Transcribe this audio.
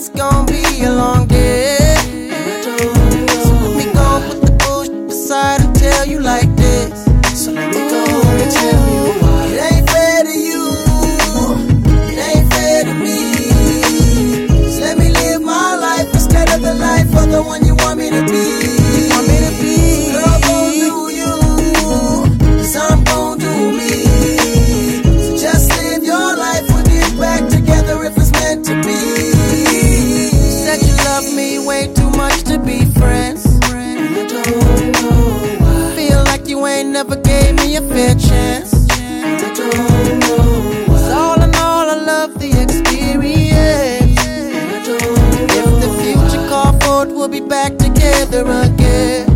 it's gonna be a long day. So let me go put the bullshit aside and tell you like this. So let me go and tell you why it ain't fair to you, it ain't fair to me. So let me live my life instead of the life of the one you want me to be. Girl, gon' do you, 'cause I'm gon' do me. So just live your life, we'll get back together if it's meant to be. You said you love me way too much to be friends. I don't know why. Feel like you ain't never gave me a fair chance. I don't know why. 'Cause all in all, I love the experience. I don't know if the future called for it, we'll be back together again.